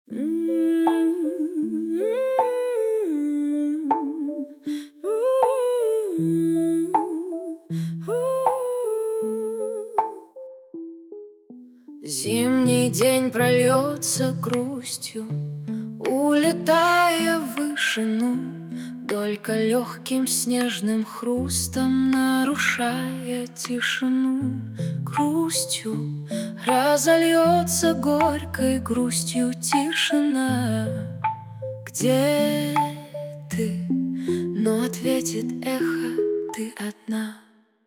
Зимний день прольется грустью, улетая в вышину, только легким снежным хрустом нарушая тишину. Грустью разольется горькой грустью тишина. Где ты? Но ответит эхо: ты одна.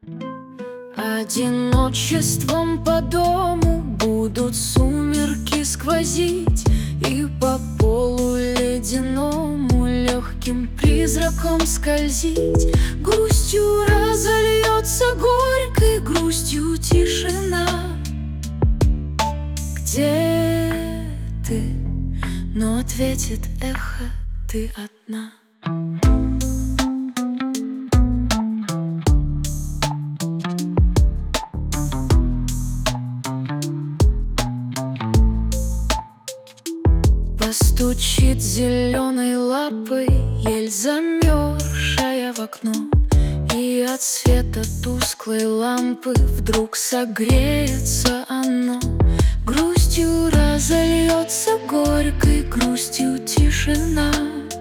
Одиночеством по дому будут сумерки сквозить, и по полу ледяному легким призраком скользить. Грустью разольется горькой грустью тишина. Где ты? Но ответит эхо: ты одна. Постучит зеленой лапой ель, замерзшая в окно, и от света тусклой лампы вдруг согреется оно. Грустью разольется горькой грустью тишина.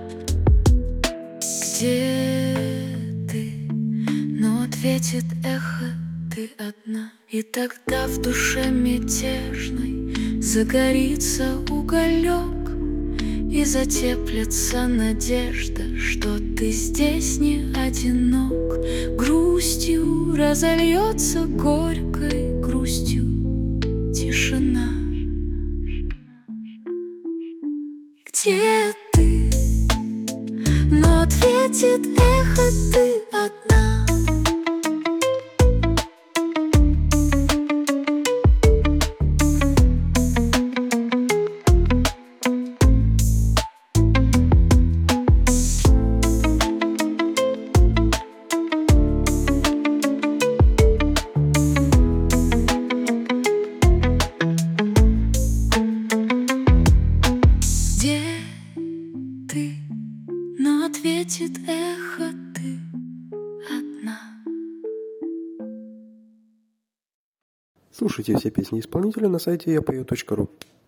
Где ты? Но ответит эхо: ты одна. И тогда в душе мятежной загорится уголек, и затеплится надежда, что ты здесь не одинок. Грустью разольется горькой грустью тишина. Где ты? Но ответит эхо: ты одна. Где ты? Но ответит эхо: ты одна. Слушайте все песни исполнителя на сайте yapою.ru.